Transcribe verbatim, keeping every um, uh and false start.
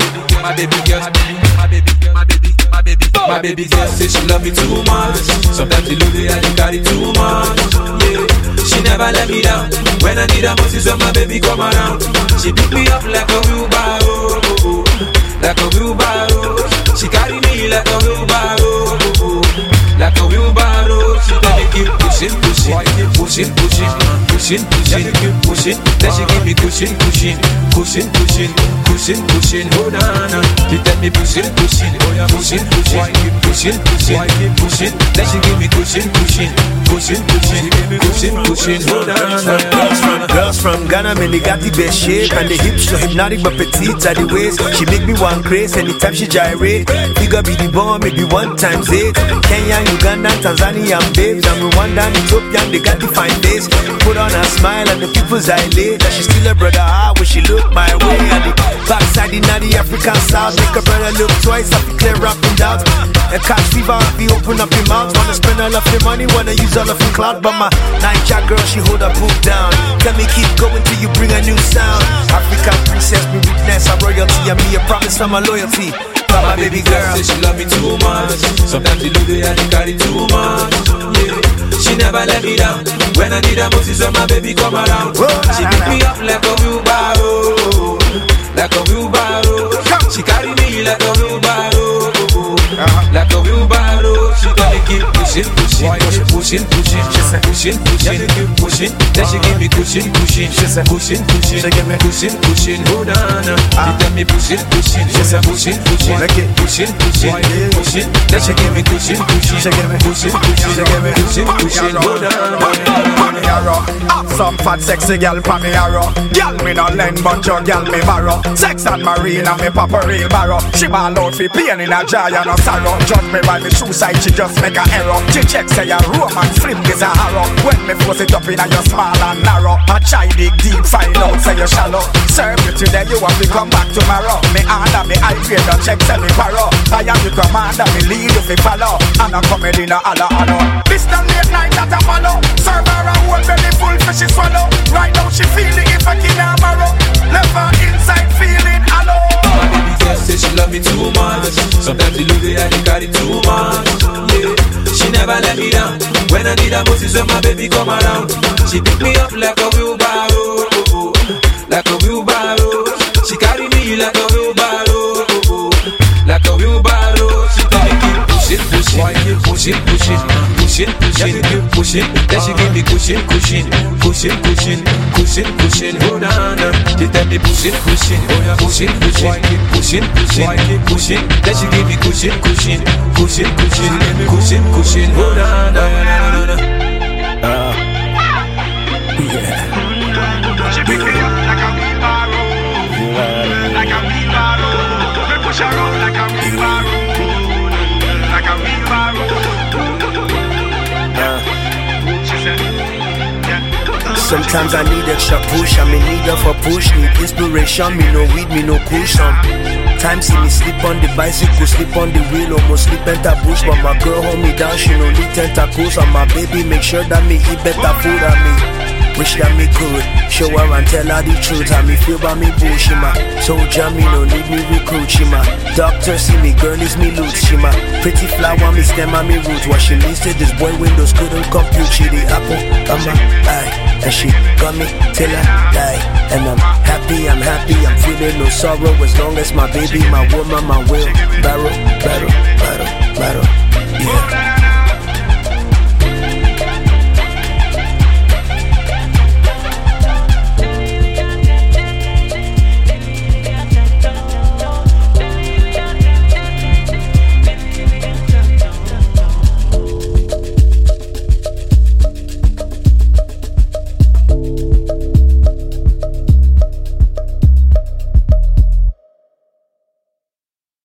baby girl, my baby girl, my baby, my baby, my baby, my baby girl say she love me too much. Sometimes she lose it and she carry too much. Yeah, she never let me down. When I need her most is when my baby come around. She pick me up like a wheelbarrow, like a wheelbarrow. She carry me like a wheelbarrow, like a wheelbarrow. She tell me keep pushing, pushing, pushing, pushing, pushing, pushing, pushing. Then she give me pushing, pushing, pushing, pushing, pushing, pushing. Hold on, she tell me pushing, pushing, pushing, pushing, pushing, pushing, pushing. Then she give me pushing, pushing, pushing, pushing, pushing, pushing. Hold on. Girls from girls from Ghana, man, they got the best shape and the hips so hypnotic but petite at the waist. She make me want craze anytime she gyrate. Figure be the bomb, maybe one times eight. Kenya, Uganda, Tanzania, babes. And Rwanda, Ethiopia, they got the fine face. Put on a smile and the people's dilate. That she still a brother, ah, when she look my way. And the backside in the African South, make a brother look twice, I feel clear up and down. A catch fever, I feel open up your mouth. Wanna spend all of your money, wanna use all of your clout. But my Niger girl, she hold her book down. Tell me keep going till you bring a new sound. African princess, me weakness, a royalty. And me a promise of my loyalty. My baby girl say she love me too much. Sometimes she lose it and she carry too much. Yeah, she never let me down. When I need her most is when my baby come around. She pick me up like a wheelbarrow, like a wheelbarrow. She carry me like a wheelbarrow, like a wheelbarrow. She tell me keep pushing, pushing, pushing, pushing, pushing, pushing, pushing. Then she give me pushing, pushing, pushing, pushing, pushing, pushing. Hold on, she tell me pushing, pushing, pushing, pushing, pushing, pushing, pushing. Then she give me pushing, pushing, pushing, pushing, pushing, pushing. Hold on. Some fat sexy girl pa me arrow. Girl me no lend but your girl me borrow. Sex and marine and me pop a real barrow. She ball out fi pain in a jar and no sorrow. Judge me by me shoe size, she just make a error. She check say a romance flim is a harrow. When me force it up in a your small and narrow. I try dig deep, find out say you shallow. Serve you today, you have to come back tomorrow. Me under me high grade, don't check say me borrow. I am the commander, me lead you fi follow. And I'm coming in a alla alla. This the late night that I follow. Serve her a whole belly full fish she swallow. Right now she feeling if I can tomorrow. Left her inside feeling hollow. My baby girl say she love me too much. Sometimes she lose it and she carry too much. Yeah, she never let me down. When I need her most is when my baby come around. She pick me up like a wheelbarrow, like a wheelbarrow. She carry me like a wheelbarrow, like a wheelbarrow. She tell me keep pushing, pushing, pushing, pushing, pushing, pushing, pushing. Then she give me cushion, cushion, cushion, cushion, cushion, cushion. Hold on, she tell me pushing, pushing, pushing, pushing, pushing, pushing, pushing. Then she give me cushion, cushion, cushion, cushion, cushion, cushion. Hold on, uh, yeah. She pick me up like a wheelbarrow, like a wheelbarrow. Me push her out like a wheelbarrow, like a wheelbarrow. She said, yeah. Sometimes I need extra push, I'm in need of a push. Need inspiration, me no weed, me no cushion. Time see me sleep on the bicycle, sleep on the wheel, almost sleep enter bush. But my girl hold me down, she no need tentacles. And my baby make sure that me eat better food than me. Wish that me could show her and tell her the truth. And me feel by me bullshit, ma. Soldier, me no need me recruit, she ma. Doctor see me, girl is me loot, she ma. Pretty flower, me stem and me roots. What she listed, this boy windows couldn't compute. She the apple, I'm a eye. And she got me till I die. And I'm happy, I'm happy, I'm feeling no sorrow. As long as my baby, my woman, my will. Barrel, barrel, barrel, barrel, yeah.